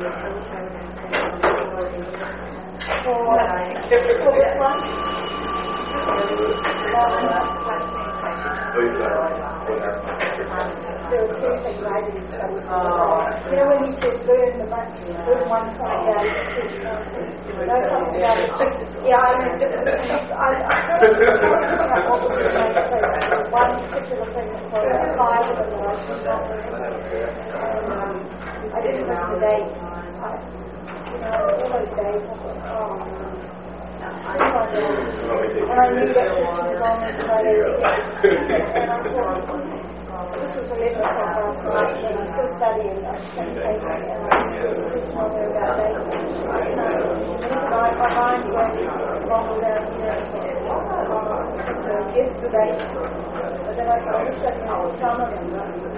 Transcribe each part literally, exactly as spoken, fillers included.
There were two things I didn't study. You know when you just learn the bunch, learn one side, yeah, you know something about it. Yeah, I mean, I I what was the main thing. One particular thing that was applied to the life was not and um, I didn't look at the dates. I, you know, all those days, I thought, oh, and I knew that this was on the Friday, and I thought, this was eleven o'clock last night, and I'm still studying. I just sent the paper, and I knew this one about dates. You know, my, my mind went wrong without, you know, to guess the date. But then I thought, I wish I knew some of them.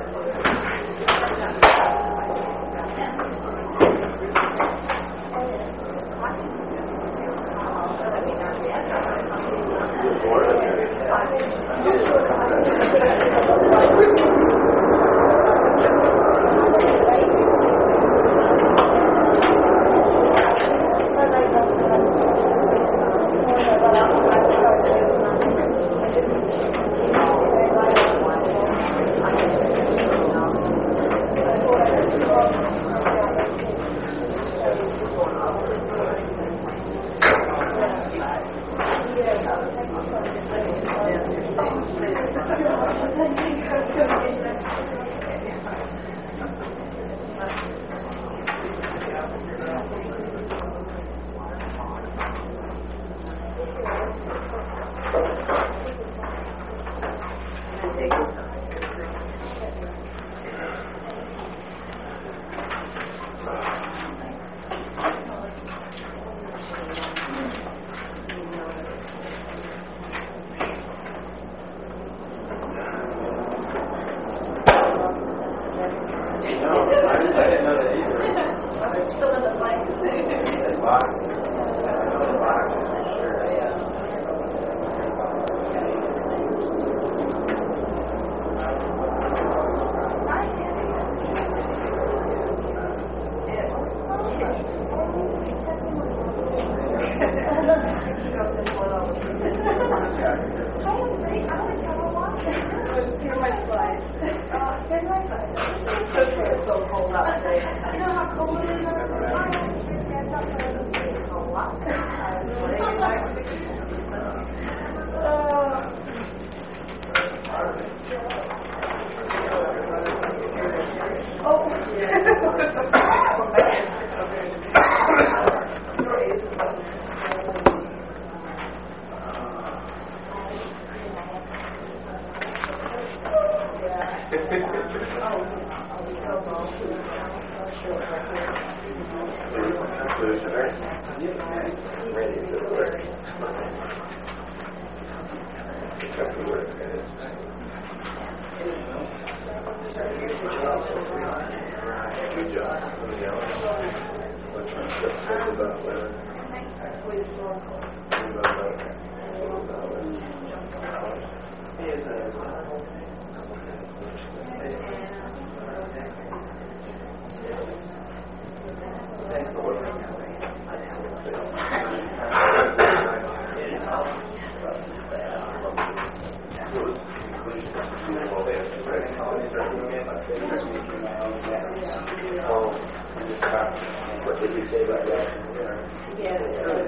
What did you say about that? Yeah.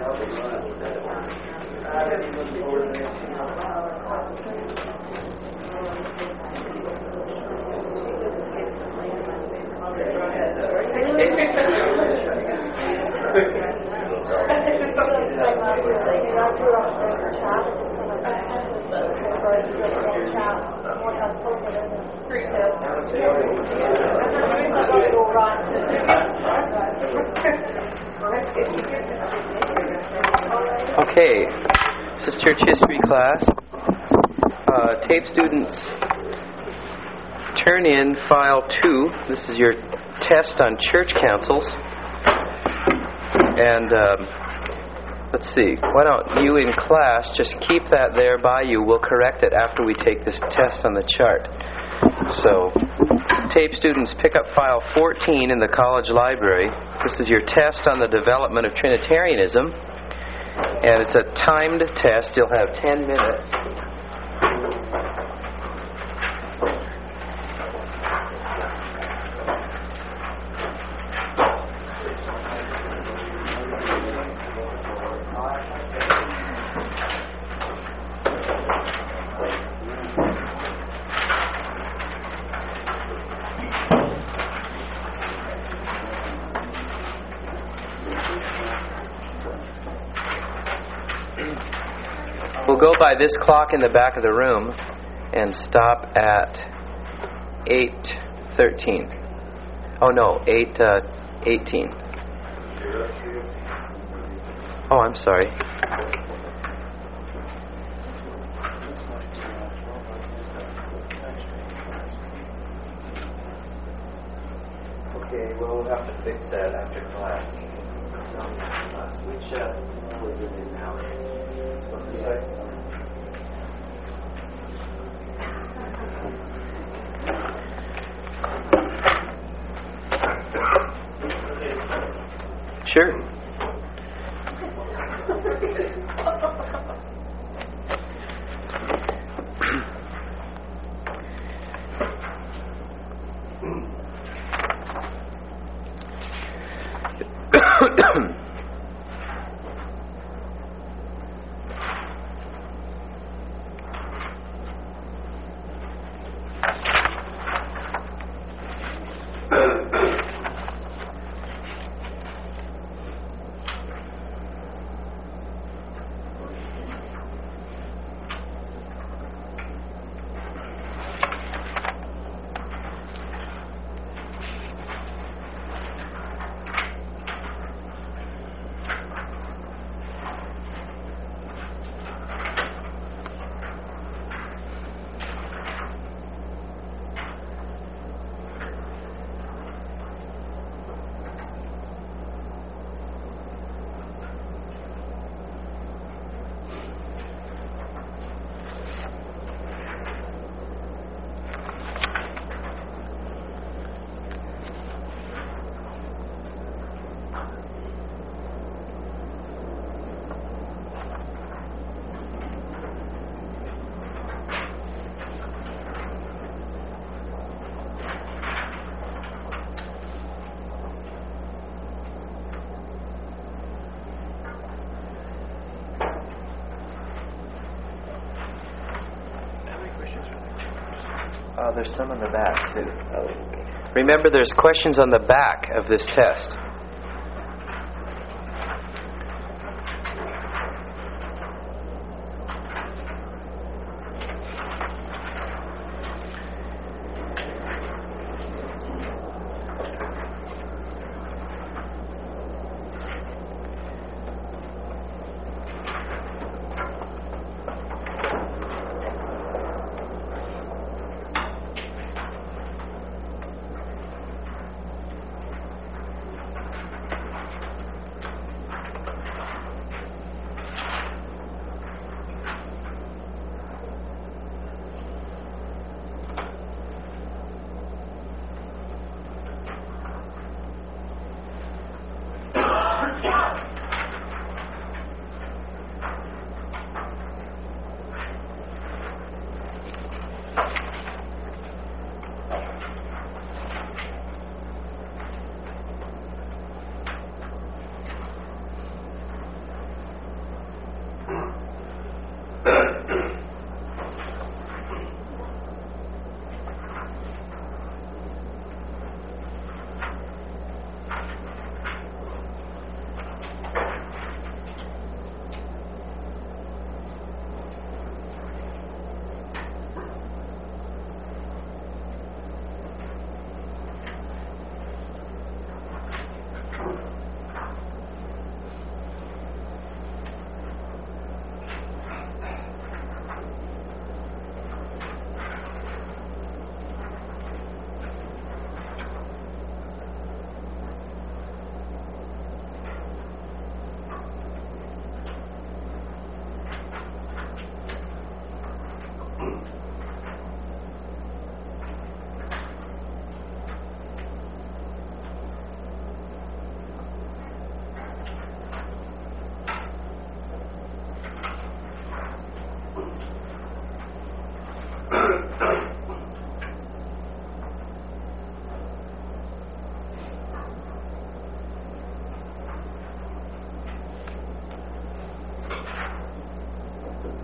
Okay, this is church history class. Uh, tape students, turn in file two. This is your test on church councils. And um, let's see, why don't you in class just keep that there by you. We'll correct it after we take this test on the chart. So, tape students, pick up file fourteen in the college library. This is your test on the development of Trinitarianism. And it's a timed test. You'll have ten minutes. We'll go by this clock in the back of the room and stop at eight thirteen. Oh no, eight eighteen. Oh, I'm sorry. Okay, we'll have to fix that after class. Which uh, was it in now? What's the site? Sure. Uh, there's some in the back, too. Remember, there's questions on the back of this test.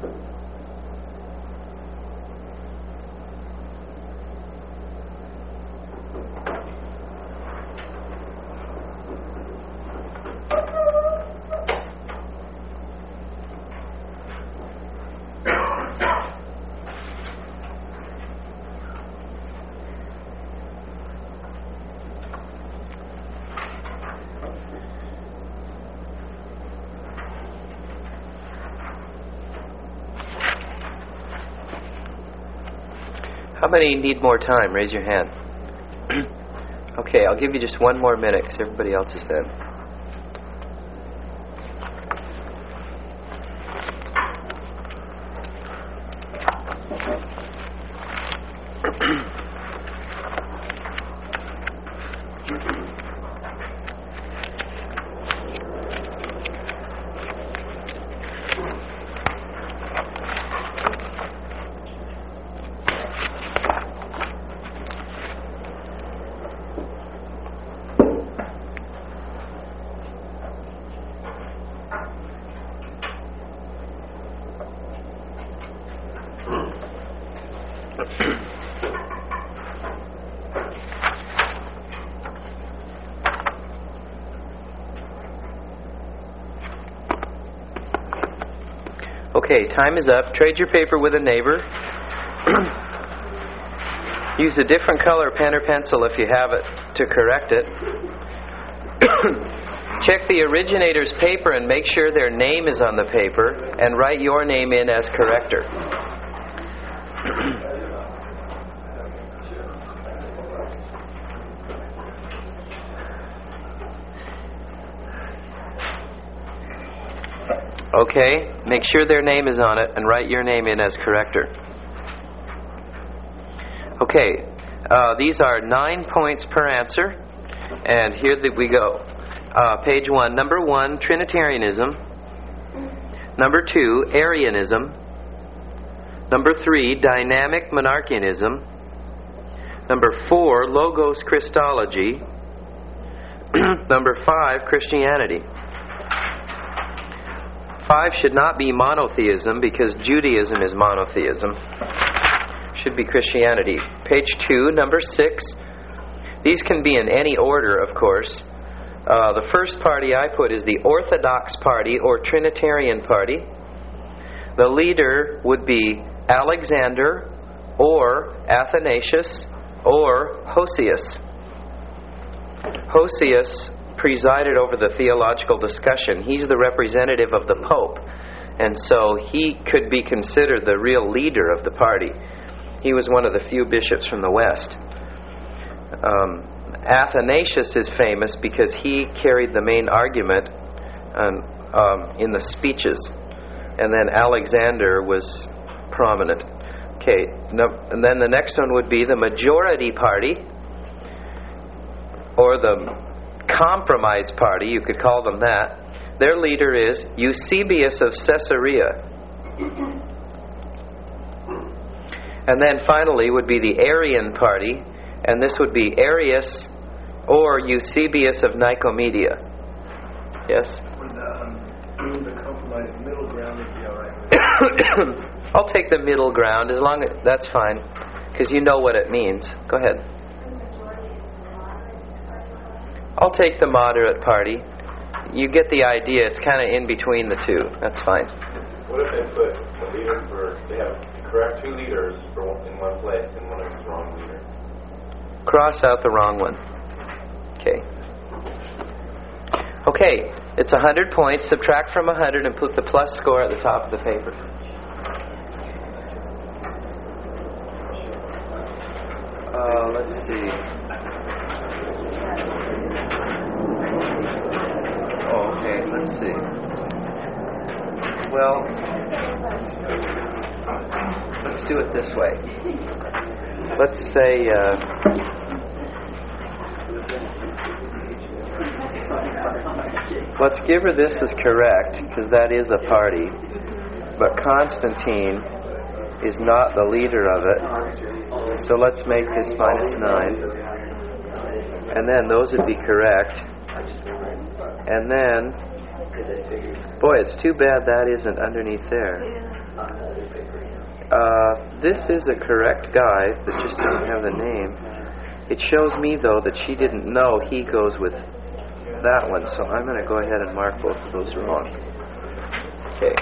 How many need more time? Raise your hand. Okay, I'll give you just one more minute because everybody else is done. Okay, time is up. Trade your paper with a neighbor. Use a different color pen or pencil if you have it to correct it. Check the originator's paper and make sure their name is on the paper and write your name in as corrector. Okay, make sure their name is on it and write your name in as corrector. Okay, uh, these are nine points per answer, and here that we go. Uh, page one, number one, Trinitarianism. Number two, Arianism. Number three, Dynamic Monarchianism. Number four, Logos Christology. Number five, Christianity. Five should not be monotheism because Judaism is monotheism. Should be Christianity. Page two, number six. These can be in any order, of course. Uh, the first party I put is the Orthodox Party or Trinitarian Party. The leader would be Alexander or Athanasius or Hosius. Hosius presided over the theological discussion. He's the representative of the Pope, and so he could be considered the real leader of the party. He was one of the few bishops from the West. Um, Athanasius is famous because he carried the main argument um, um, in the speeches, and then Alexander was prominent. Okay, no, and then the next one would be the Majority Party, or the Compromise Party, you could call them that. Their leader is Eusebius of Caesarea. And then finally would be the Arian Party, and this would be Arius or Eusebius of Nicomedia. Yes? Would um, the compromise middle ground would be all right? I'll take the middle ground as long as that's fine, because you know what it means. Go ahead. I'll take the moderate party. You get the idea. It's kind of in between the two. That's fine. What if they put a leader for, they have correct two leaders for one, in one place and one of them's wrong leader? Cross out the wrong one. Okay. Okay, it's one hundred points. Subtract from one hundred and put the plus score at the top of the paper. Uh, let's see. Oh, okay, let's see. Well, let's do it this way. Let's say, uh, let's give her this as correct, because that is a party. But Constantine is not the leader of it. So let's make this minus nine. And then those would be correct. And then, boy, it's too bad that isn't underneath there. On the other paper, yeah. Uh, this is a correct guy that just doesn't have the name. It shows me, though, that she didn't know he goes with that one, so I'm going to go ahead and mark both of those wrong. Okay.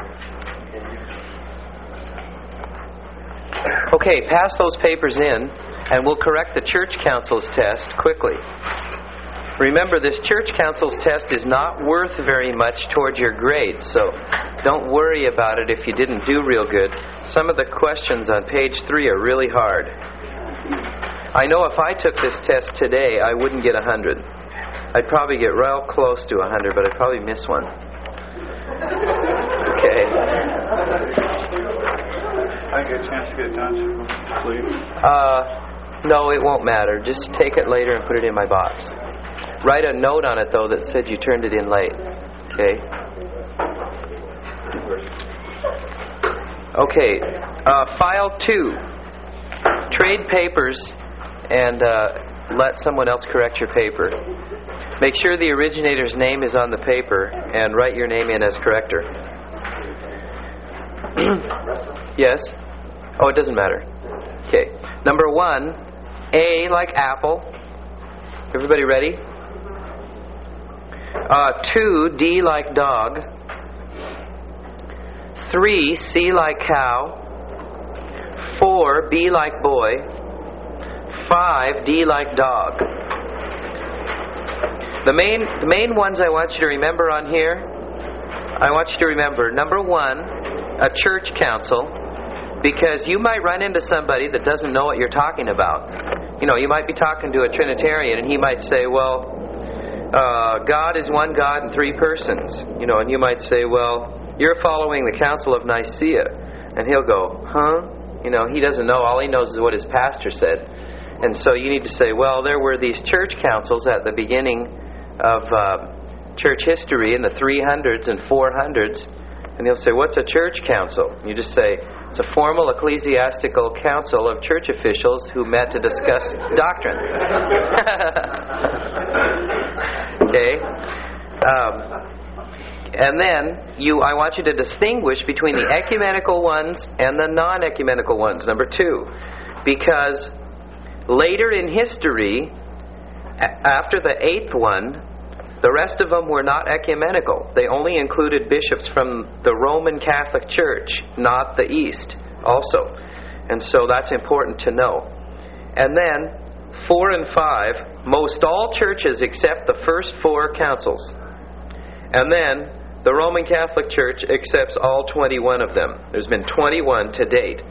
Okay, pass those papers in, and we'll correct the church council's test quickly. Remember, this church council's test is not worth very much towards your grade, so don't worry about it if you didn't do real good. Some of the questions on page three are really hard. I know if I took this test today, I wouldn't get one hundred. I'd probably get real close to one hundred, but I'd probably miss one. Okay. I get a chance to get it done, please. Uh, no, it won't matter. Just take it later and put it in my box. Write a note on it, though, that said you turned it in late. Okay? Okay. Uh, file two. Trade papers and uh, let someone else correct your paper. Make sure the originator's name is on the paper and write your name in as corrector. Yes? Oh, it doesn't matter. Okay. Number one, A like apple. Everybody ready? Uh, two, D like dog. Three, C like cow. Four, B like boy. Five, D like dog. The main, the main ones I want you to remember on here, I want you to remember, number one, a church council, because you might run into somebody that doesn't know what you're talking about. You know, you might be talking to a Trinitarian and he might say, well, uh, God is one God in three persons. You know, and you might say, well, you're following the Council of Nicaea. And he'll go, huh? You know, he doesn't know. All he knows is what his pastor said. And so you need to say, well, there were these church councils at the beginning of uh, church history in the three hundreds and four hundreds. And he'll say, what's a church council? You just say, it's a formal ecclesiastical council of church officials who met to discuss doctrine. Okay? Um, and then you, I want you to distinguish between the ecumenical ones and the non-ecumenical ones, number two. Because later in history, a- after the eighth one, the rest of them were not ecumenical. They only included bishops from the Roman Catholic Church, not the East, also. And so that's important to know. And then, four and five, most all churches except the first four councils. And then, the Roman Catholic Church accepts all twenty-one of them. There's been twenty-one to date.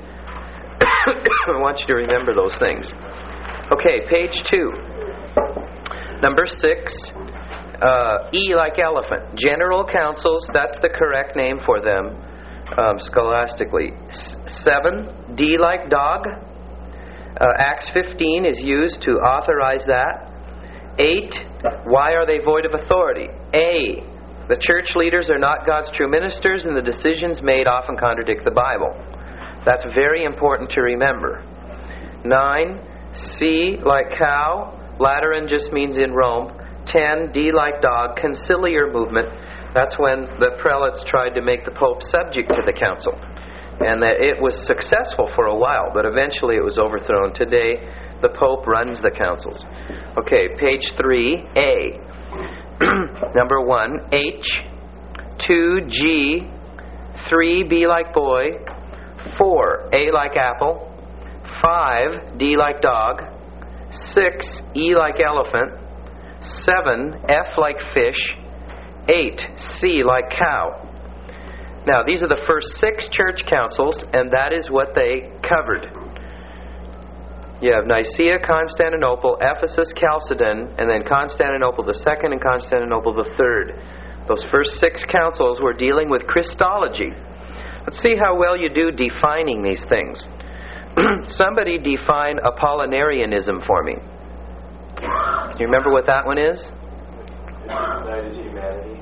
I want you to remember those things. Okay, page two. Number six. Uh, E like elephant. General councils, that's the correct name for them um, scholastically. S- seven, D like dog. Uh, Acts fifteen is used to authorize that. Eight, why are they void of authority? A, the church leaders are not God's true ministers and the decisions made often contradict the Bible. That's very important to remember. Nine, C like cow. Lateran just means in Rome. ten, D like dog, conciliar movement. That's when the prelates tried to make the Pope subject to the council. And that it was successful for a while, but eventually it was overthrown. Today, the Pope runs the councils. Okay, page three, A. Number one, H. Two, G. Three, B like boy. Four, A like apple. Five, D like dog. Six, E like elephant. Seven, F like fish. Eight, C like cow. Now, these are the first six church councils, and that is what they covered. You have Nicaea, Constantinople, Ephesus, Chalcedon, and then Constantinople the second and Constantinople the third. Those first six councils were dealing with Christology. Let's see how well you do defining these things. Somebody define Apollinarianism for me. Do you remember what that one is? Denied his humanity.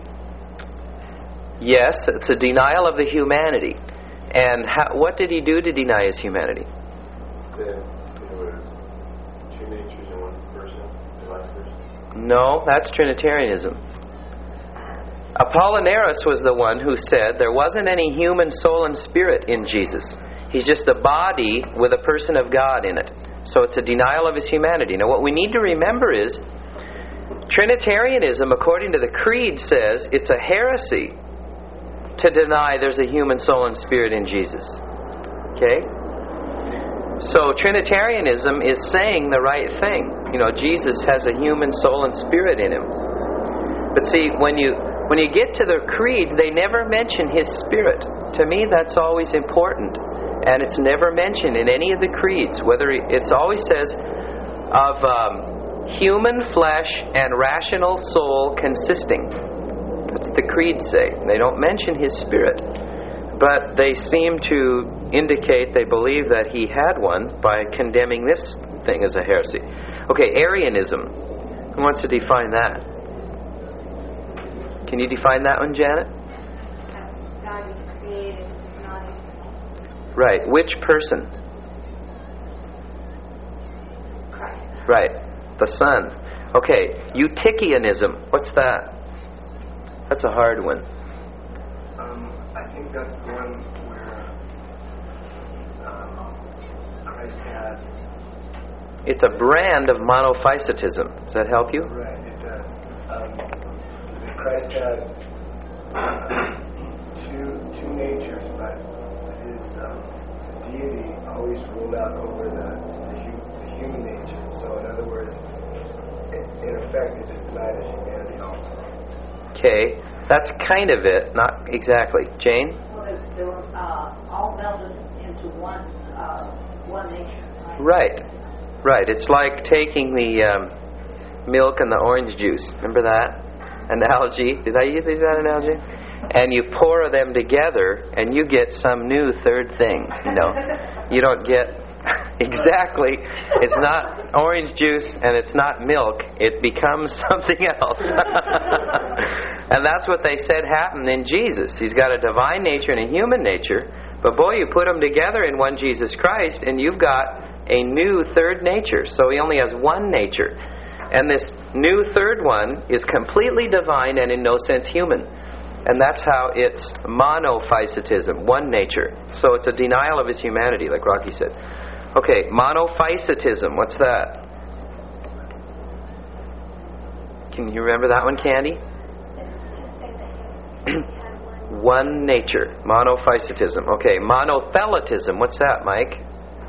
Yes, it's a denial of the humanity. And how, what did he do to deny his humanity? Said there was two natures in one person, divine person. No, that's Trinitarianism. Apollinaris was the one who said there wasn't any human soul and spirit in Jesus. He's just a body with a person of God in it. So it's a denial of his humanity. Now what we need to remember is Trinitarianism, according to the Creed, says it's a heresy to deny there's a human soul and spirit in Jesus. Okay? So Trinitarianism is saying the right thing. You know, Jesus has a human soul and spirit in him. But see, when you when you get to the creeds, they never mention his spirit. To me, that's always important. And it's never mentioned in any of the creeds. Whether it's always says of um, human flesh and rational soul consisting. That's what the creeds say. They don't mention his spirit. But they seem to indicate they believe that he had one by condemning this thing as a heresy. Okay, Arianism. Who wants to define that? Can you define that one, Janet? God is created, not existent. Right. Which person? Christ. Right. The Son. Okay. Eutychianism. What's that? That's a hard one. Um, I think that's the one where um, Christ had... It's a brand of monophysitism. Does that help you? Right, it does. Um, Christ had two two natures, but his um, deity always ruled out over the, the, hu- the human nature. So in other words, in, in effect, it just denied his humanity also. Okay. That's kind of it. Not exactly. Jane? Well, they, they were uh, all melded into one uh, one nature. Right. Right. It's like taking the um, milk and the orange juice. Remember that analogy? Did I use that analogy? And you pour them together and you get some new third thing. You know, you don't get exactly. It's not orange juice and it's not milk. It becomes something else. And that's what they said happened in Jesus. He's got a divine nature and a human nature. But boy, you put them together in one Jesus Christ and you've got a new third nature. So he only has one nature. And this new third one is completely divine and in no sense human. And that's how it's monophysitism, one nature. So it's a denial of his humanity, like Rocky said. Okay, monophysitism, what's that? Can you remember that one, Candy? One nature, monophysitism. Okay, monothelitism, what's that, Mike?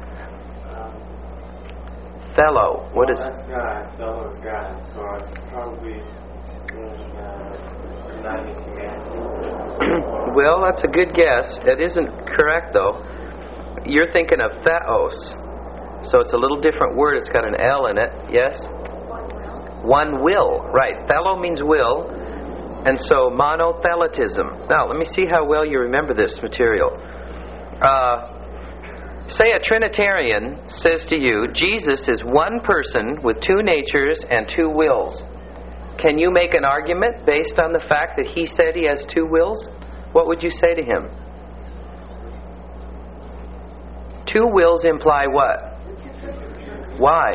Thelo, what well, is... that's God. Thelo is God. So it's probably saying uh, denying his humanity. Well, that's a good guess. It isn't correct, though. You're thinking of theos. So it's a little different word. It's got an L in it. Yes? One will. Right. Thelo means will. And so monothelitism. Now, let me see how well you remember this material. Uh... Say a Trinitarian says to you, Jesus is one person with two natures and two wills. Can you make an argument based on the fact that he said he has two wills? What would you say to him? Two wills imply what? Why?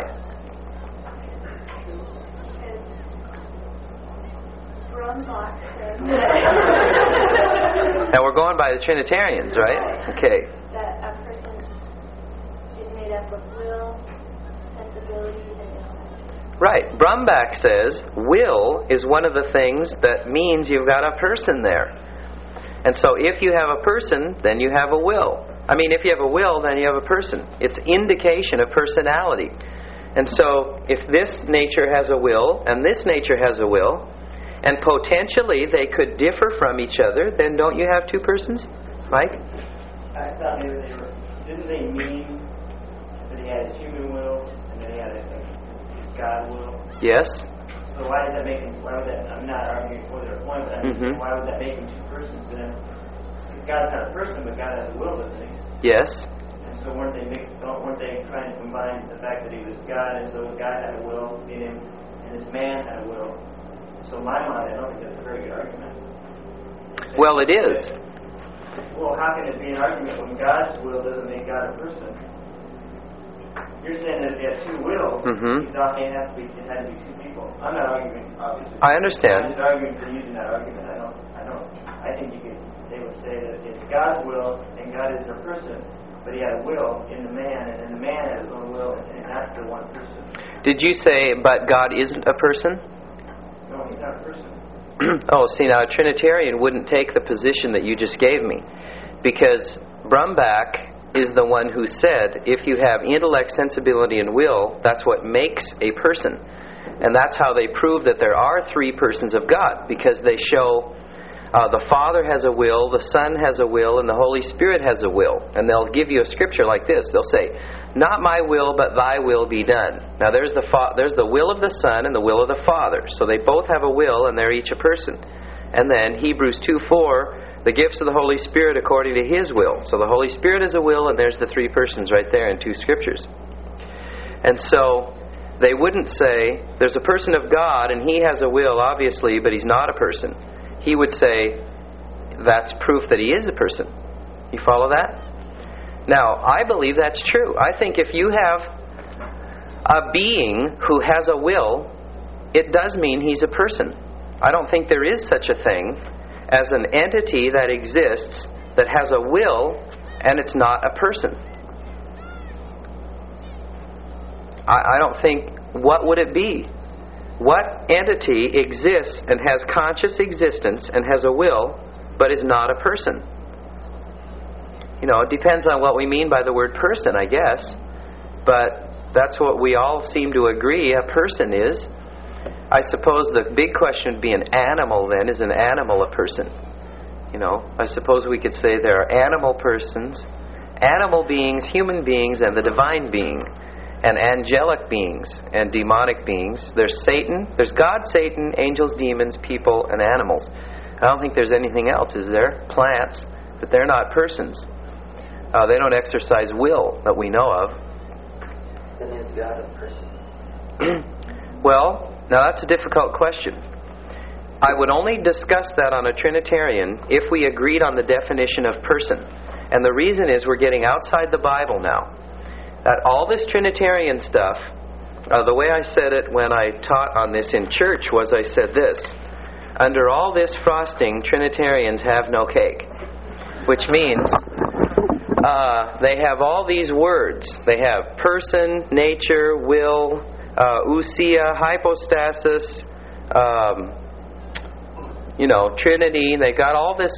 Now we're going by the Trinitarians, right? Okay. That a person is made up of will, sensibility, and intellect. Right. Brumbach says will is one of the things that means you've got a person there. And so if you have a person, then you have a will. I mean, if you have a will, then you have a person. It's indication of personality. And so if this nature has a will and this nature has a will, and potentially they could differ from each other, then don't you have two persons? Mike? I thought maybe they were, didn't they mean that he had his human will and then he had his God will? Yes. So why does that make him, why would that, I'm not arguing for their point, but I'm just saying, why would that make him two persons then? God's not a person, but God has a will, doesn't he? Yes. And so weren't they mixed, weren't they trying to combine the fact that he was God, and so God had a will in him, and this man had a will? So in my mind, I don't think that's a very good argument. Well, it is. Well, how can it be an argument when God's will doesn't make God a person? You're saying that if he had two wills, Mm-hmm. he's not, it, has to be, it had to be two people. I'm not arguing, obviously. I understand. I'm just arguing for using that argument. I don't. I think you could, they would say that it's God's will, and God isn't a person, but He had a will in the man, and then the man had his own will, and that's the one person. Did you say, but God isn't a person? No, He's not a person. Oh, see, now a Trinitarian wouldn't take the position that you just gave me, because Brumbach is the one who said, if you have intellect, sensibility, and will, that's what makes a person. And that's how they prove that there are three persons of God, because they show uh, the Father has a will, the Son has a will, and the Holy Spirit has a will. And they'll give you a scripture like this. They'll say, not my will, but thy will be done. Now there's the fa- there's the will of the Son and the will of the Father. So they both have a will, and they're each a person. And then Hebrews two four, the gifts of the Holy Spirit according to His will. So the Holy Spirit is a will, and there's the three persons right there in two scriptures. And so they wouldn't say, there's a person of God, and He has a will, obviously, but He's not a person. He would say, that's proof that He is a person. You follow that? Now, I believe that's true. I think if you have a being who has a will, it does mean he's a person. I don't think there is such a thing as an entity that exists that has a will and it's not a person. I, I don't think, what would it be? What entity exists and has conscious existence and has a will but is not a person? You know, it depends on what we mean by the word person, I guess. But that's what we all seem to agree a person is. I suppose the big question would be an animal then. Is an animal a person? You know, I suppose we could say there are animal persons, animal beings, human beings, and the divine being, and angelic beings and demonic beings. There's Satan, there's God, Satan, angels, demons, people, and animals. I don't think there's anything else, is there? Plants, but they're not persons. Uh, they don't exercise will that we know of. Then is God a person? Well, now that's a difficult question. I would only discuss that on a Trinitarian if we agreed on the definition of person. And the reason is we're getting outside the Bible now. That all this Trinitarian stuff, uh, the way I said it when I taught on this in church was I said this: under all this frosting, Trinitarians have no cake. Which means uh, they have all these words. They have person, nature, will, uh, ousia, hypostasis, um, you know, Trinity. They got all this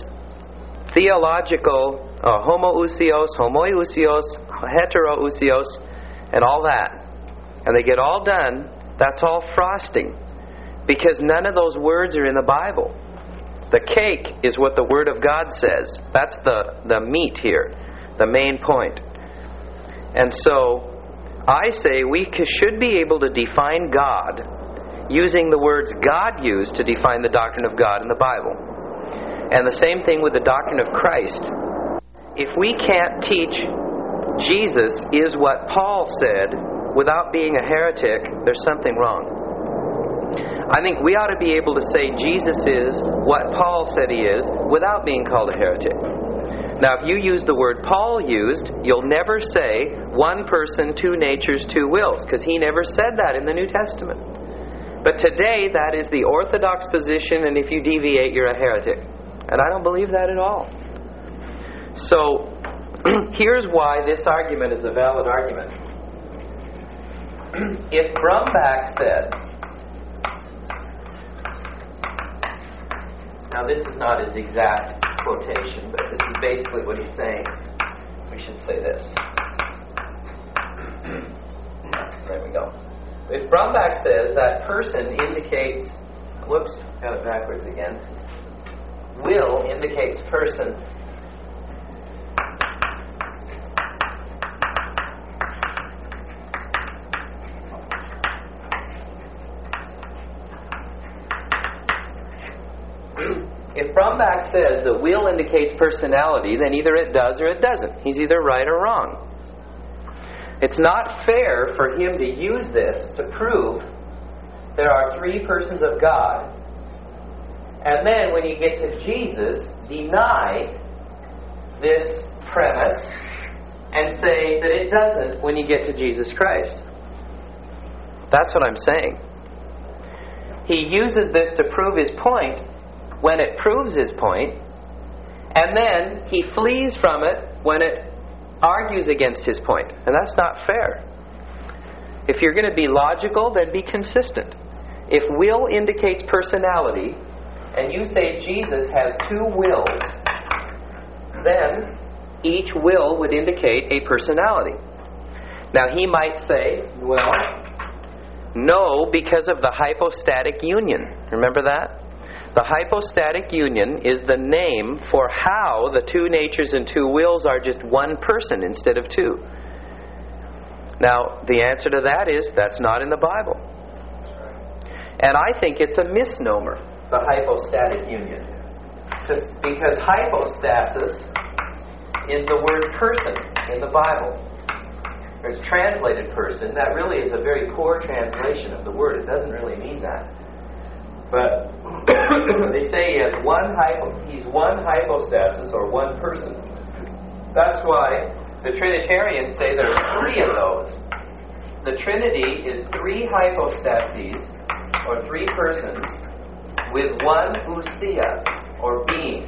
theological uh, homoousios, homoiousios, heteroousios, and all that. And they get all done. That's all frosting. Because none of those words are in the Bible. The cake is what the Word of God says. That's the, the meat here, the main point. And so, I say we should be able to define God using the words God used to define the doctrine of God in the Bible. And the same thing with the doctrine of Christ. If we can't teach Jesus is what Paul said without being a heretic, there's something wrong. I think we ought to be able to say Jesus is what Paul said He is without being called a heretic. Now, if you use the word Paul used, you'll never say one person, two natures, two wills, because he never said that in the New Testament. But today, that is the orthodox position, and if you deviate, you're a heretic. And I don't believe that at all. So, here's why this argument is a valid argument. If Brumbach said, now this is not his exact quotation, but this is basically what he's saying. We should say this. There we go. If Brumbach says that person indicates, whoops, got it backwards again. Will indicates person. If Brumbach says the will indicates personality, then either it does or it doesn't. He's either right or wrong. It's not fair for him to use this to prove there are three persons of God, and then when you get to Jesus, deny this premise and say that it doesn't when you get to Jesus Christ. That's what I'm saying. He uses this to prove his point. When it proves his point, And then he flees from it when it argues against his point. And that's not fair. If you're going to be logical, then be consistent. If will indicates personality, and you say Jesus has two wills, then each will would indicate a personality. Now he might say, well, no, because of the hypostatic union. Remember that? The hypostatic union is the name for how the two natures and two wills are just one person instead of two. Now, the answer to that is that's not in the Bible. And I think it's a misnomer, the hypostatic union. Because hypostasis is the word person in the Bible. It's translated person. That really is a very poor translation of the word. It doesn't really mean that. But they say he has one hypo, he's one hypostasis or one person. That's why the Trinitarians say there are three of those. The Trinity is three hypostases or three persons with one ousia or being.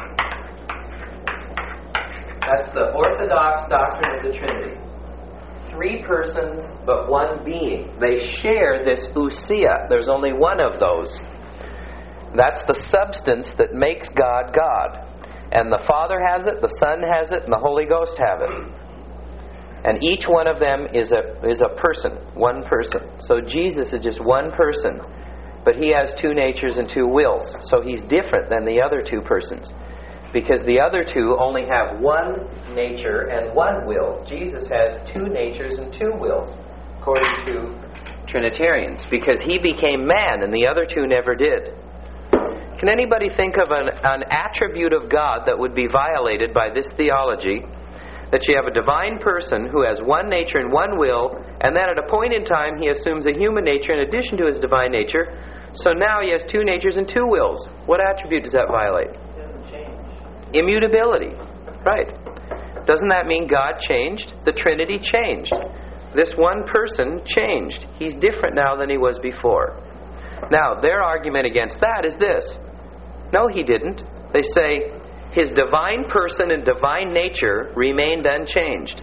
That's the orthodox doctrine of the Trinity. Three persons, but one being. They share this ousia. There's only one of those. That's the substance that makes God God. And the Father has it, the Son has it, and the Holy Ghost have it. And each one of them is a is a person, one person. So Jesus is just one person, but he has two natures and two wills. So he's different than the other two persons. Because the other two only have one nature and one will. Jesus has two natures and two wills, according to Trinitarians. Because he became man and the other two never did. Can anybody think of an, an attribute of God that would be violated by this theology? That you have a divine person who has one nature and one will, and then at a point in time he assumes a human nature in addition to his divine nature. So now he has two natures and two wills. What attribute does that violate? Immutability. Right. Doesn't that mean God changed? The Trinity changed. This one person changed. He's different now than he was before. Now, their argument against that is this. No, he didn't. They say his divine person and divine nature remained unchanged.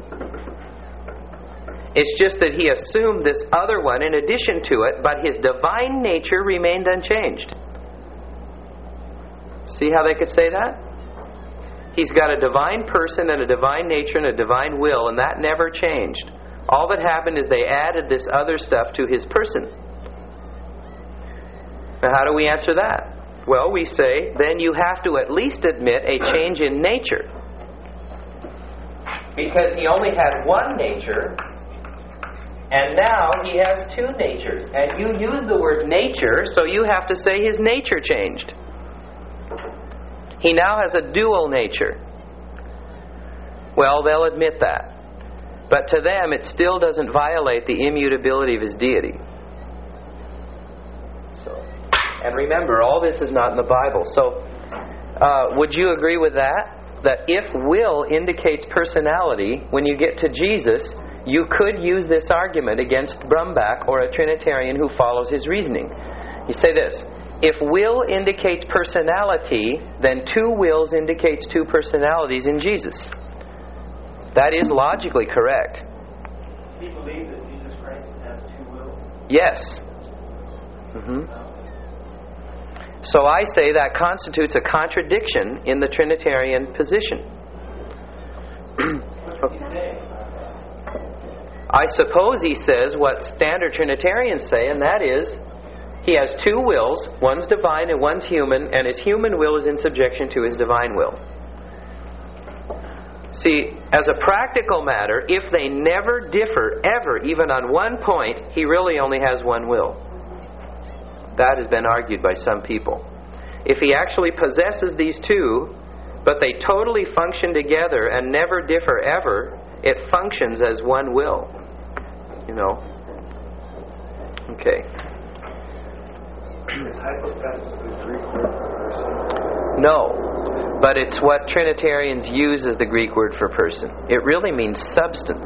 It's just that he assumed this other one in addition to it, but his divine nature remained unchanged. See how they could say that? He's got a divine person and a divine nature and a divine will, and that never changed. All that happened is they added this other stuff to his person. Now, how do we answer that? Well, we say, then you have to at least admit a change in nature. Because he only had one nature, and now he has two natures. And you use the word nature, so you have to say his nature changed. He now has a dual nature. Well, they'll admit that. But to them, it still doesn't violate the immutability of his deity. So, and remember, all this is not in the Bible. So, uh, would you agree with that? That if will indicates personality, when you get to Jesus, you could use this argument against Brumbach or a Trinitarian who follows his reasoning. You say this. If will indicates personality, then two wills indicates two personalities in Jesus. That is logically correct. Do you believe that Jesus Christ has two wills? Yes. Mm-hmm. So I say that constitutes a contradiction in the Trinitarian position. What does he say? I suppose he says what standard Trinitarians say, and that is, he has two wills, one's divine and one's human, and his human will is in subjection to his divine will. See, as a practical matter, if they never differ, ever, even on one point, he really only has one will. That has been argued by some people. If he actually possesses these two, but they totally function together and never differ ever, it functions as one will. You know? Okay. Is hypostasis the Greek word for person? No, but it's what Trinitarians use as the Greek word for person. It really means substance.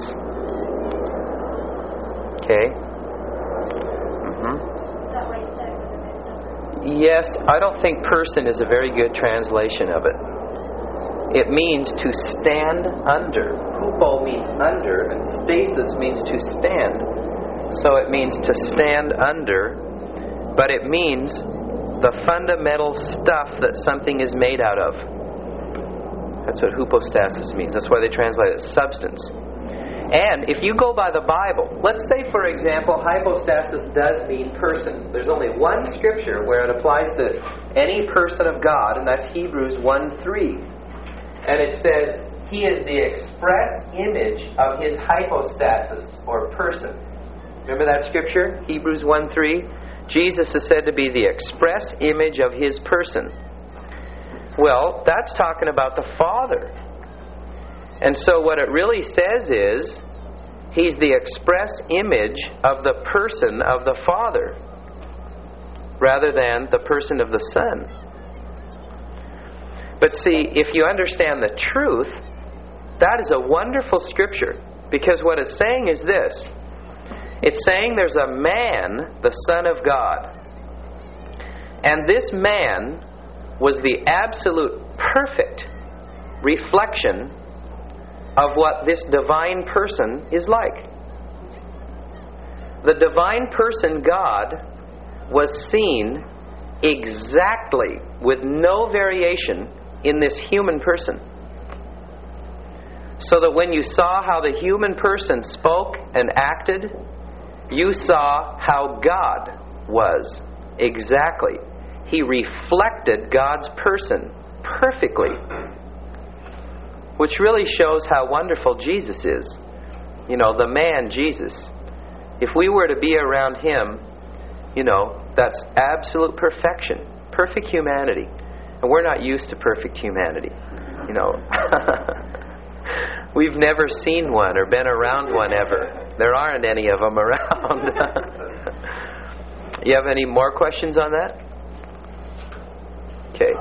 Okay? Mm-hmm. Yes, I don't think person is a very good translation of it. it means to stand under. Hupo means under, and stasis means to stand. So it means to stand under, but it means the fundamental stuff that something is made out of. That's what hypostasis means. That's why they translate it substance. And if you go by the Bible, let's say, for example, hypostasis does mean person. There's only one scripture where it applies to any person of God, and that's Hebrews one three. And it says, He is the express image of His hypostasis, or person. Remember that scripture? Hebrews one three? Jesus is said to be the express image of His person. Well, that's talking about the Father. And so what it really says is, He's the express image of the person of the Father, rather than the person of the Son. But see, if you understand the truth, that is a wonderful scripture, because what it's saying is this. It's saying there's a man, the Son of God. And this man was the absolute perfect reflection of what this divine person is like. The divine person, God, was seen exactly, with no variation, in this human person. So that when you saw how the human person spoke and acted, you saw how God was exactly. He reflected God's person perfectly. Which really shows how wonderful Jesus is. You know, the man Jesus. If we were to be around Him, you know, that's absolute perfection. Perfect humanity. And we're not used to perfect humanity. You know. We've never seen one or been around one ever. There aren't any of them around. You have any more questions on that? Okay.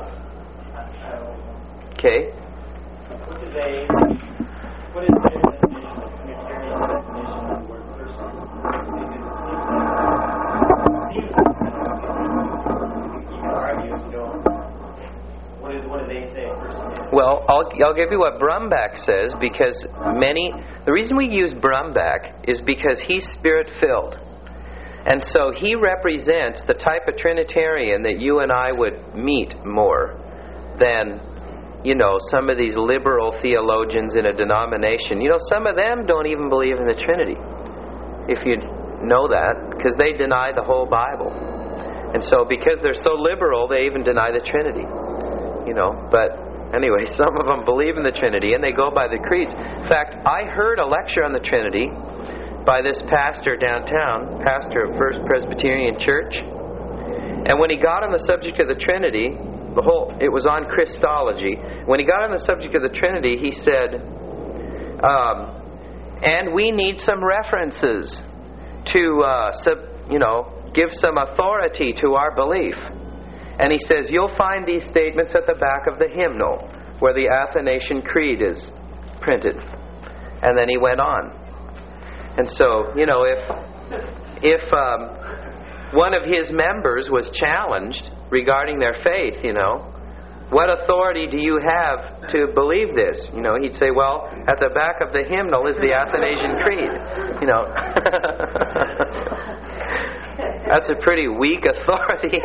Okay. What do they, what is their definition of Trinitarian definition of the word person? It seems like you can argue if you don't. What, is, what do they say a person is? Well, I'll, I'll give you what Brumbach says, because many, the reason we use Brumbach is because he's Spirit-filled. And so he represents the type of Trinitarian that you and I would meet more than, you know, some of these liberal theologians in a denomination. You know, some of them don't even believe in the Trinity, if you know that, because they deny the whole Bible. And so because they're so liberal, they even deny the Trinity. You know, but anyway, some of them believe in the Trinity, and they go by the creeds. In fact, I heard a lecture on the Trinity by this pastor downtown, pastor of First Presbyterian Church. And when he got on the subject of the Trinity, the whole, it was on Christology. When he got on the subject of the Trinity, he said, um, and we need some references to, uh, sub, you know, give some authority to our belief. And he says, you'll find these statements at the back of the hymnal, where the Athanasian Creed is printed. And then he went on. And so, you know, if if um, one of his members was challenged regarding their faith, you know, what authority do you have to believe this? You know, he'd say, well, at the back of the hymnal is the Athanasian Creed. You know, that's a pretty weak authority.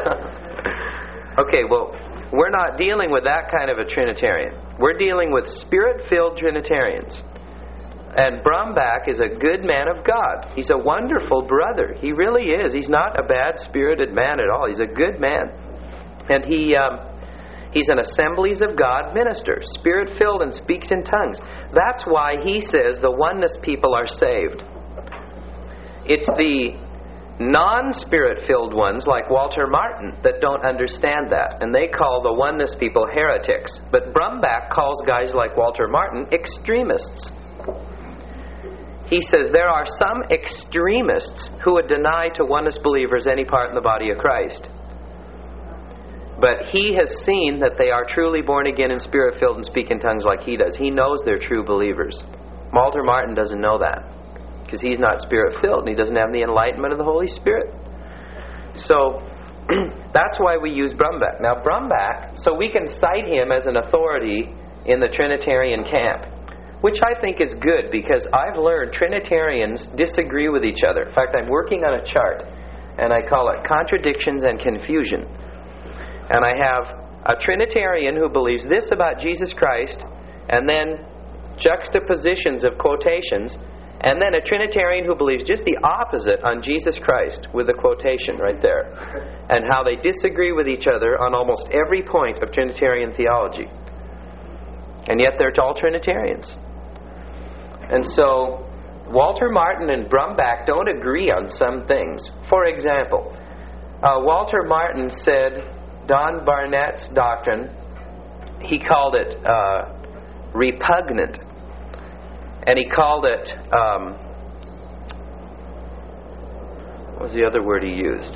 Okay, well, we're not dealing with that kind of a Trinitarian. We're dealing with Spirit-filled Trinitarians. And Brumbach is a good man of God. He's a wonderful brother. He really is. He's not a bad-spirited man at all. He's a good man. And he um, he's an Assemblies of God minister, Spirit-filled and speaks in tongues. That's why he says the oneness people are saved. It's the non-Spirit-filled ones, like Walter Martin, that don't understand that. And they call the oneness people heretics. But Brumbach calls guys like Walter Martin extremists. He says there are some extremists who would deny to oneness believers any part in the body of Christ. But he has seen that they are truly born again and Spirit-filled and speak in tongues like he does. He knows they're true believers. Walter Martin doesn't know that, because he's not Spirit-filled and he doesn't have the enlightenment of the Holy Spirit. So that's why we use Brumbach. Now Brumbach, so we can cite him as an authority in the Trinitarian camp, which I think is good because I've learned Trinitarians disagree with each other. In fact, I'm working on a chart, and I call it Contradictions and Confusion. And I have a Trinitarian who believes this about Jesus Christ, and then juxtapositions of quotations, and then a Trinitarian who believes just the opposite on Jesus Christ with a quotation right there, and how they disagree with each other on almost every point of Trinitarian theology. And yet they're all Trinitarians. And so Walter Martin and Brumback don't agree on some things. For example, uh, Walter Martin said Don Barnett's doctrine, he called it uh, repugnant. And he called it, um, what was the other word he used?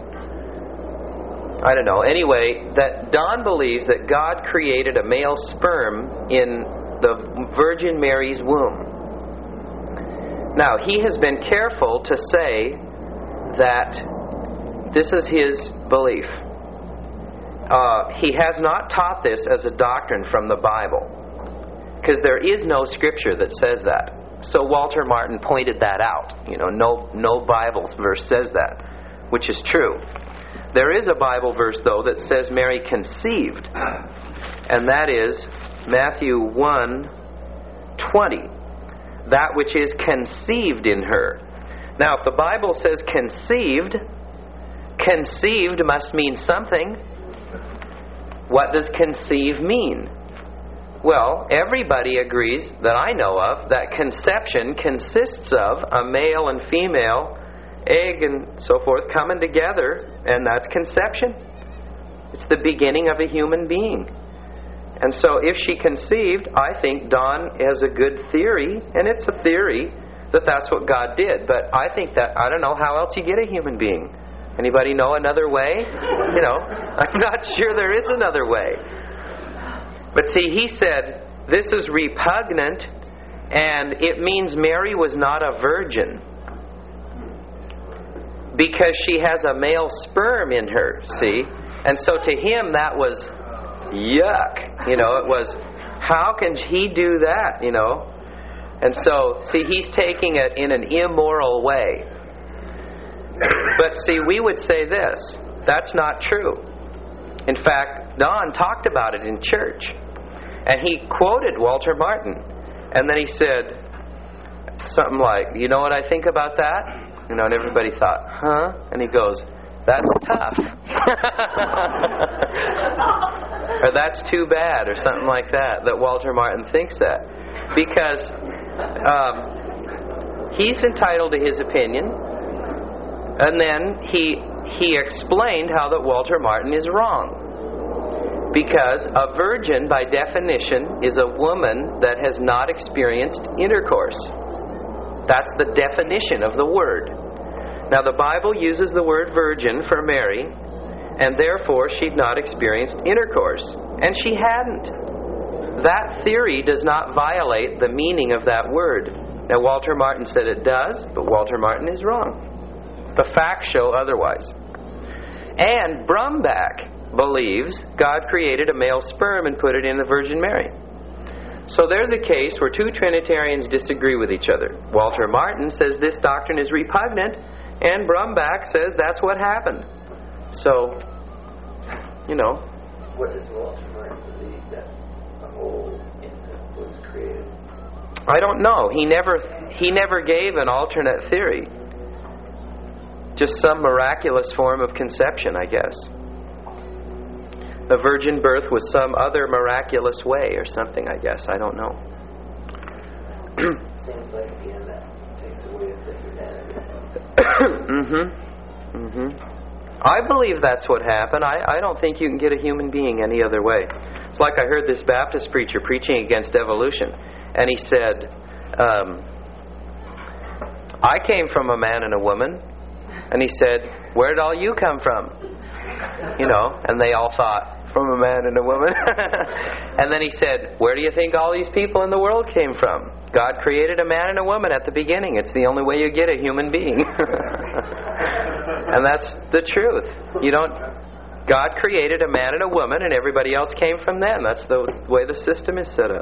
I don't know. Anyway, that Don believes that God created a male sperm in the Virgin Mary's womb. Now, he has been careful to say that this is his belief. Uh, he has not taught this as a doctrine from the Bible, because there is no scripture that says that. So Walter Martin pointed that out. You know, no no Bible verse says that, which is true. There is a Bible verse, though, that says Mary conceived, and that is Matthew one twenty. That which is conceived in her. Now, if the Bible says conceived, conceived must mean something. What does conceive mean? Well, everybody agrees that I know of that conception consists of a male and female egg and so forth coming together, and that's conception. It's the beginning of a human being. And so if she conceived, I think Don has a good theory, and it's a theory that that's what God did. But I think that, I don't know how else you get a human being. Anybody know another way? You know, I'm not sure there is another way. But see, he said, this is repugnant, and it means Mary was not a virgin, because she has a male sperm in her, see? And so to him that was yuck. You know, it was, how can he do that, you know? And so, see, he's taking it in an immoral way. But see, we would say this, that's not true. In fact, Don talked about it in church. And he quoted Walter Martin. And then he said something like, you know what I think about that? You know, and everybody thought, huh? And he goes, that's tough. Or that's too bad, or something like that, that Walter Martin thinks that. Because um, he's entitled to his opinion. And then he he explained how that Walter Martin is wrong. Because a virgin, by definition, is a woman that has not experienced intercourse. That's the definition of the word. Now, the Bible uses the word virgin for Mary, and therefore she'd not experienced intercourse. And she hadn't. That theory does not violate the meaning of that word. Now, Walter Martin said it does, but Walter Martin is wrong. The facts show otherwise. And Brumback believes God created a male sperm and put it in the Virgin Mary. So there's a case where two Trinitarians disagree with each other. Walter Martin says this doctrine is repugnant, and Brumback says that's what happened. So, you know. What does Walter Martin believe, that a whole infant was created? I don't know. He never he never gave an alternate theory. Just some miraculous form of conception, I guess. The virgin birth was some other miraculous way or something, I guess. I don't know. Seems like again that takes away from humanity. mm-hmm. Mm-hmm. I believe that's what happened. I, I don't think you can get a human being any other way. It's like I heard this Baptist preacher preaching against evolution. And he said, um, I came from a man and a woman. And he said, where did all you come from? You know, and they all thought, from a man and a woman. And then he said, where do you think all these people in the world came from? God created a man and a woman at the beginning. It's the only way you get a human being. And that's the truth. You don't God created a man and a woman, and everybody else came from them. That's the way the system is set up.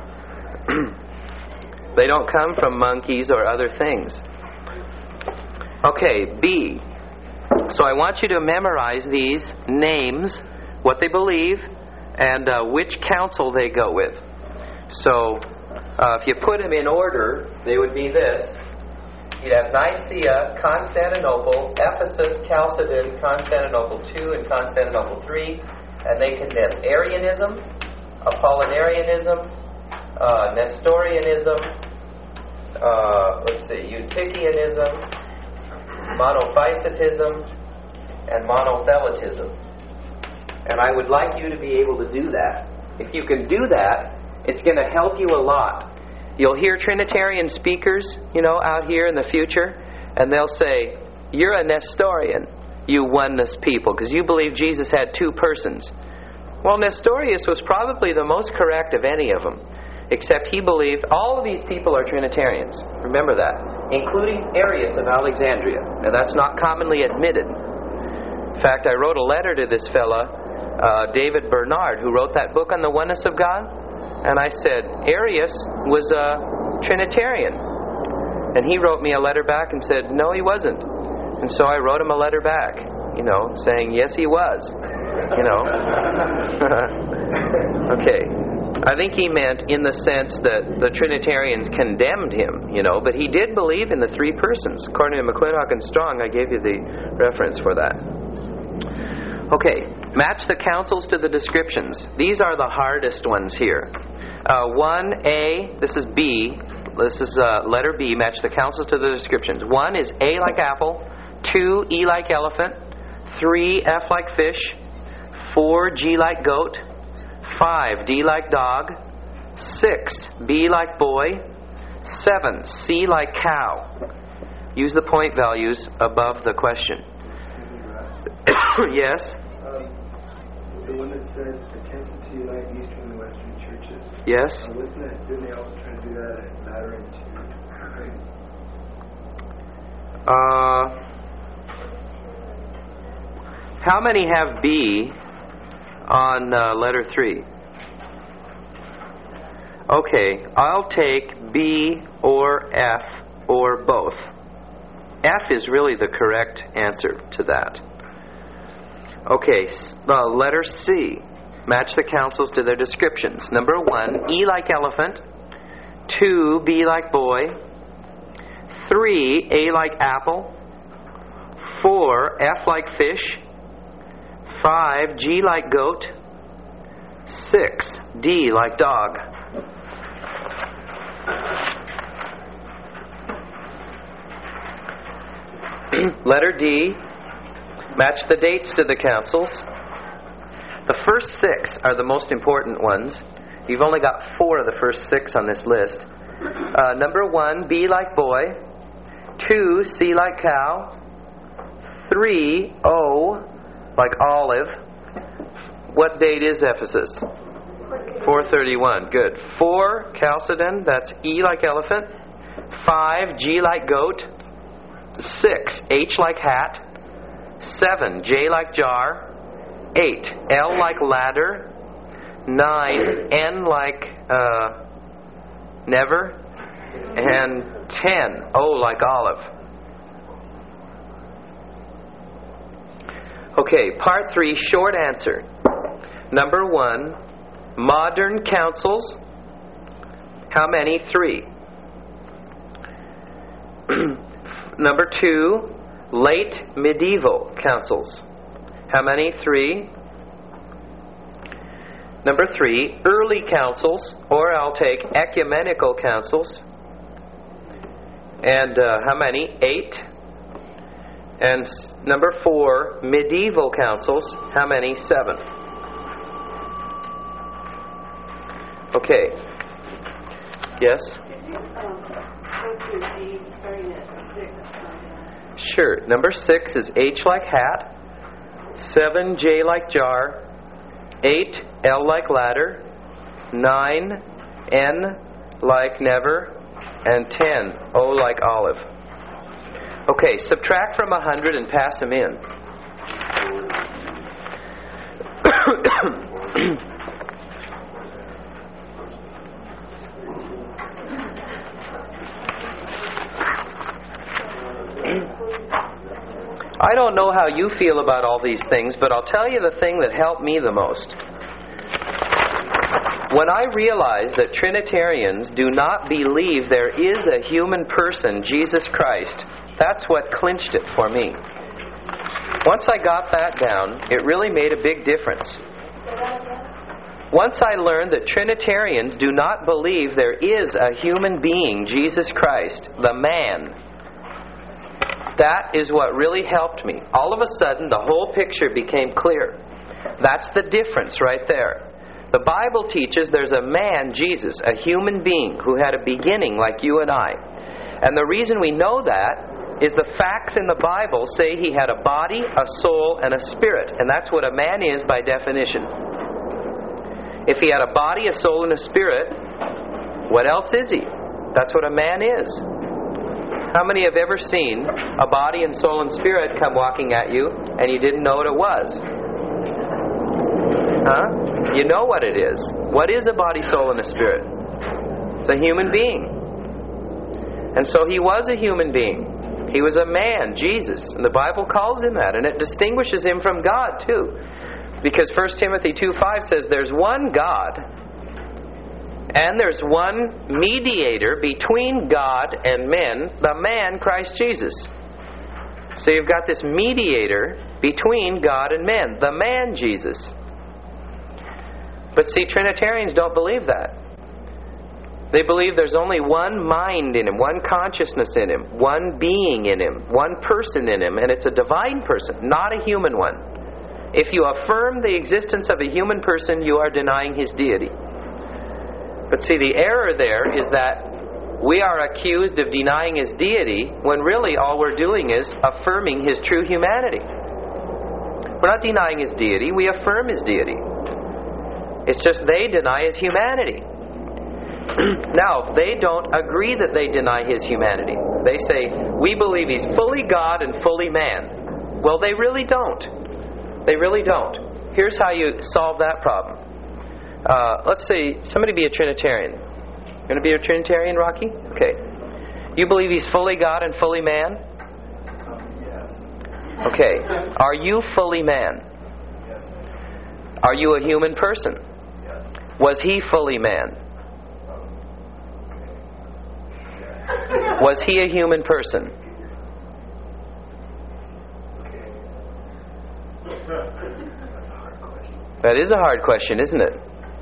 They don't come from monkeys or other things. Okay, B. So I want you to memorize these names, what they believe, and uh, which council they go with. So uh, if you put them in order, they would be this. You'd have Nicaea, Constantinople, Ephesus, Chalcedon, Constantinople two, and Constantinople three. And they condemn Arianism, Apollinarianism, uh, Nestorianism, uh, let's see, Eutychianism, Monophysitism, and Monothelitism. And I would like you to be able to do that. If you can do that, it's going to help you a lot. You'll hear Trinitarian speakers, you know, out here in the future, and they'll say, "You're a Nestorian, you oneness people, because you believe Jesus had two persons." Well, Nestorius was probably the most correct of any of them, except he believed all of these people are Trinitarians. Remember that, including Arius of Alexandria. Now, that's not commonly admitted. In fact, I wrote a letter to this fella, uh, David Bernard, who wrote that book on the oneness of God. And I said, Arius was a Trinitarian. And he wrote me a letter back and said, no, he wasn't. And so I wrote him a letter back, you know, saying, yes, he was. You know. Okay. I think he meant in the sense that the Trinitarians condemned him, you know, but he did believe in the three persons. According to McClintock and Strong, I gave you the reference for that. Okay. Match the councils to the descriptions. These are the hardest ones here. Uh, one A, this is B. This is uh, letter B. Match the councils to the descriptions. One is A like apple. Two, E like elephant. Three, F like fish. Four, G like goat. Five, D like dog. Six, B like boy. Seven, C like cow. Use the point values above the question. Yes? Um, the one that said attempted to unite Eastern and Western churches. Yes? Uh, wasn't that, didn't they also try to do that at Lateran too? Uh, how many have B on uh, letter three? Okay, I'll take B or F or both. F is really the correct answer to that. Okay, uh, letter C. Match the councils to their descriptions. Number one, E like elephant. Two, B like boy. Three, A like apple. Four, F like fish. Five, G like goat. Six, D like dog. Letter D. Match the dates to the councils. The first six are the most important ones. You've only got four of the first six on this list. Uh, number one, B like boy. Two, C like cow. Three, O like olive. What date is Ephesus? four thirty-one. Good. Four, Chalcedon. That's E like elephant. Five, G like goat. Six, H like hat. Seven, J like jar. Eight, L like ladder. Nine, N like uh, never. And ten, O like olive. Okay, part three, short answer. Number one, modern councils. How many? Three. Number two, late medieval councils. How many? Three. Number three, early councils, or I'll take ecumenical councils. And uh, how many? Eight. And s- number four, medieval councils. How many? Seven. Okay. Yes? Could you um, go through D starting at six? Um, Sure. Number six is H like hat. Seven, J like jar. Eight, L like ladder. Nine, N like never. And ten, O like olive. Okay, subtract from a hundred and pass them in. I don't know how you feel about all these things, but I'll tell you the thing that helped me the most. When I realized that Trinitarians do not believe there is a human person, Jesus Christ, that's what clinched it for me. Once I got that down, it really made a big difference. Once I learned that Trinitarians do not believe there is a human being, Jesus Christ, the man, that is what really helped me. All of a sudden, the whole picture became clear. That's the difference right there. The Bible teaches there's a man, Jesus, a human being who had a beginning like you and I. And the reason we know that is the facts in the Bible say he had a body, a soul, and a spirit. And that's what a man is by definition. If he had a body, a soul, and a spirit, what else is he? That's what a man is. How many have ever seen a body and soul and spirit come walking at you and you didn't know what it was? Huh? You know what it is. What is a body, soul, and a spirit? It's a human being. And so he was a human being. He was a man, Jesus. And the Bible calls him that. And it distinguishes him from God too. Because First Timothy two five says there's one God and there's one mediator between God and men, the man Christ Jesus. So you've got this mediator between God and men, the man Jesus. But see, Trinitarians don't believe that. They believe there's only one mind in him, one consciousness in him, one being in him, one person in him, and it's a divine person, not a human one. If you affirm the existence of a human person, you are denying his deity. But see, the error there is that we are accused of denying his deity when really all we're doing is affirming his true humanity. We're not denying his deity, we affirm his deity. It's just they deny his humanity. Now, they don't agree that they deny his humanity. They say, we believe he's fully God and fully man. Well, they really don't. They really don't. Here's how you solve that problem. Uh, let's say somebody be a Trinitarian. You going to be a Trinitarian, Rocky? Okay. You believe he's fully God and fully man? Um, yes. Okay. Are you fully man? Yes. Are you a human person? Yes. Was he fully man? Was he a human person? That is a hard question, isn't it?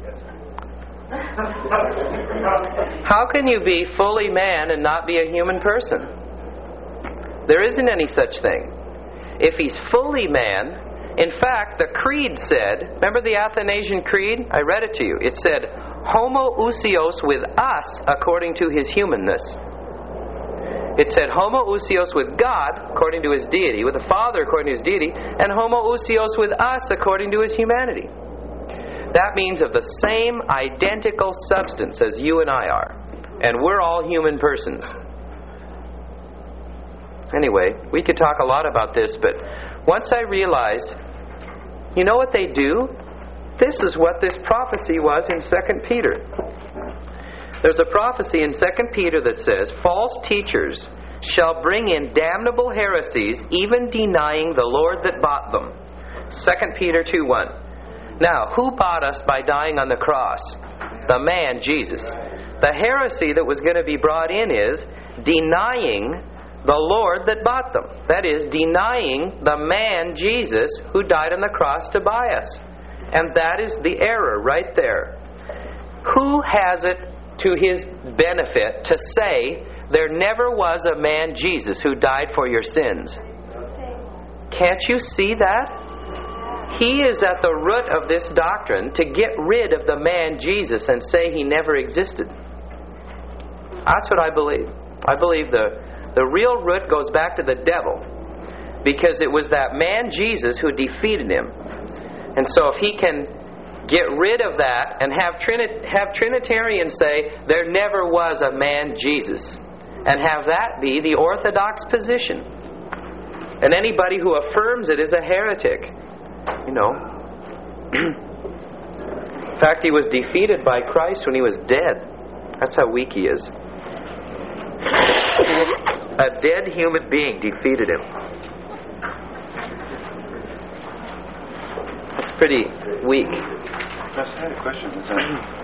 How can you be fully man and not be a human person? There isn't any such thing. If he's fully man, in fact, the creed said, remember the Athanasian Creed? I read it to you. It said, homoousios with us according to his humanness. It said homoousios with God according to his deity, with the Father according to his deity, and homoousios with us according to his humanity. That means of the same identical substance as you and I are. And we're all human persons. Anyway, we could talk a lot about this, but once I realized, you know what they do? This is what this prophecy was in Second Peter. There's a prophecy in Second Peter that says, false teachers shall bring in damnable heresies, even denying the Lord that bought them. Second Peter two one. Now, who bought us by dying on the cross? The man, Jesus. The heresy that was going to be brought in is denying the Lord that bought them. That is, denying the man, Jesus, who died on the cross to buy us. And that is the error right there. Who has it to his benefit to say there never was a man, Jesus, who died for your sins? Can't you see that? He is at the root of this doctrine to get rid of the man, Jesus, and say he never existed. That's what I believe. I believe the, the real root goes back to the devil, because it was that man, Jesus, who defeated him. And so if he can get rid of that and have, Trini- have Trinitarians say there never was a man, Jesus, and have that be the orthodox position. And anybody who affirms it is a heretic. You know. In fact, he was defeated by Christ when he was dead. That's how weak he is. A dead human being defeated him. pretty weak. I had a question.